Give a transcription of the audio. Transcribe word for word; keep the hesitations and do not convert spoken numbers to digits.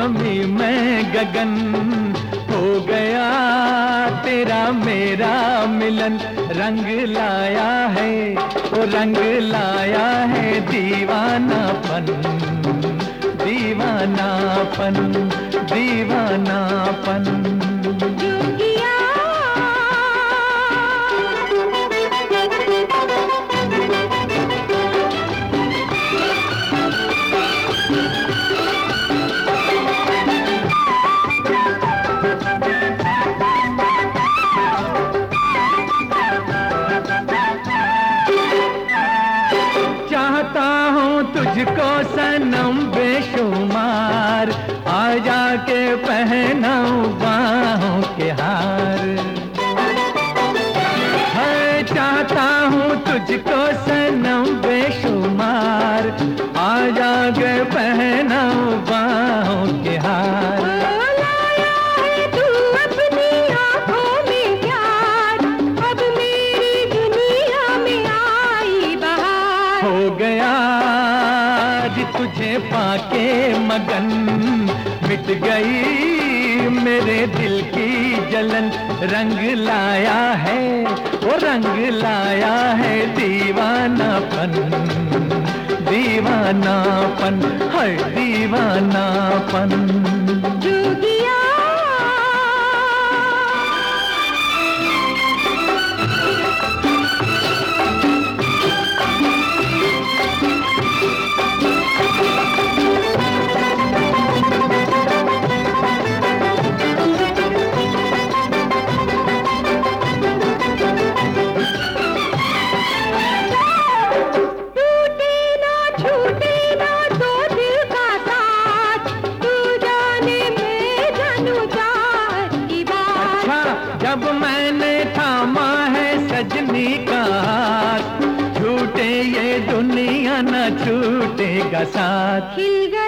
जमी मैं गगन, हो गया तेरा मेरा मिलन। रंग लाया है वो रंग लाया है दीवानापन, दीवानापन, दीवानापन। चाहता हूँ तुझको सनम बेशुमार, आ जाके पहनाऊं बाहों के हार। है चाहता हूँ तुझको सनम बेशुमार, आ जाके पहनाऊं बाहों के हार। हो गया तुझे पाके मगन, मिट गई मेरे दिल की जलन। रंग लाया है वो रंग लाया है दीवानापन, दीवानापन, हर दीवानापन। जब मैंने थामा है सजनी का हाथ, छूटे ये दुनिया न छूटेगा साथ।